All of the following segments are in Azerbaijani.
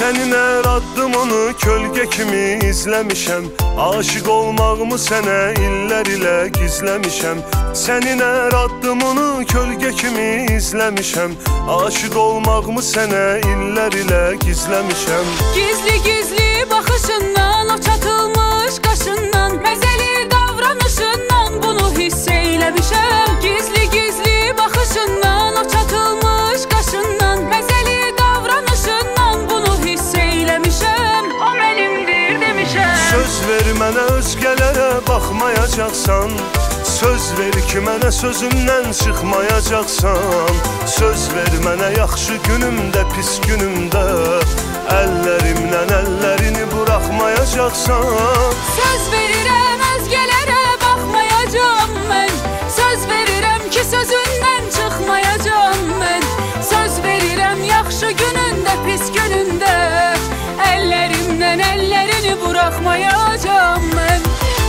Sənin hər addımını kölgə kimi izləmişəm. Aşıq olmağımı sənə illər ilə gizləmişəm. Sənin hər addımını kölgə kimi izləmişəm. Aşıq olmağımı sənə illər ilə gizləmişəm. Gizli gizli baxışından, o çatılmış qaşından, məzəli davranışından bunu hiss eyləmişəm. Gizli gizli baxışından, o çatılmış qaşından, məzəli davranışından bunu hiss eyləmişəm. O mənimdir demişəm. Söz ver mənə özgələrə baxmayacaqsan. Söz ver ki mənə sözümdən çıxmayacaqsan. Söz ver mənə yaxşı günümdə, pis günümdə əllərimlə əllərini buraxmayacaqsan. Söz verirəm özgələrə baxmayacam mən. Söz verirəm ki sözündən çıxmayacam mən. Söz verirəm yaxşı günündə, pis günündə əllərimdən əllərini buraxmayacam mən.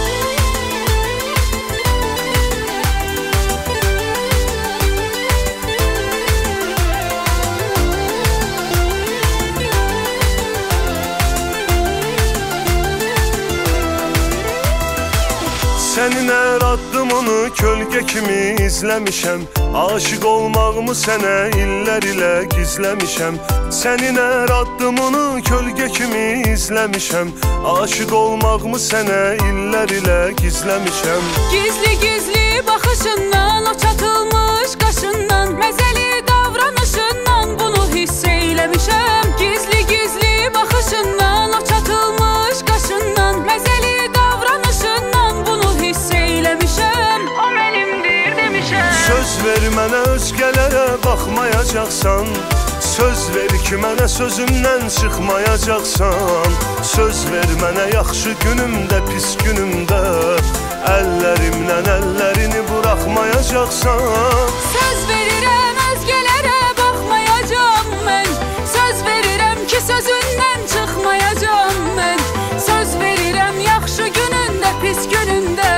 Sənin hər addımını kölgə kimi izləmişəm. Aşıq olmağımı sənə illər ilə gizləmişəm. Sənin hər addımını kölgə kimi izləmişəm. Aşıq olmağımı sənə illər ilə gizləmişəm. Gizli gizli baxışından, o çatılmış qaşından, məzəli davranışından bunu hiss eyləmişəm. Gizli gizli baxışından, o çatılmış qaşından, məzəli davranışından bunu hiss eyləmişəm. O mənimdir demişəm. Söz ver mənə özgələrə baxmayacaqsan. Söz ver ki mənə sözümdən çıxmayacaqsan. Söz ver mənə yaxşı günümdə, pis günümdə əllərimlə əllərini buraxmayacaqsan. Söz verirəm özgələrə baxmayacam mən. Söz verirəm ki sözündən çıxmayacam mən. Söz verirəm yaxşı günündə, pis günündə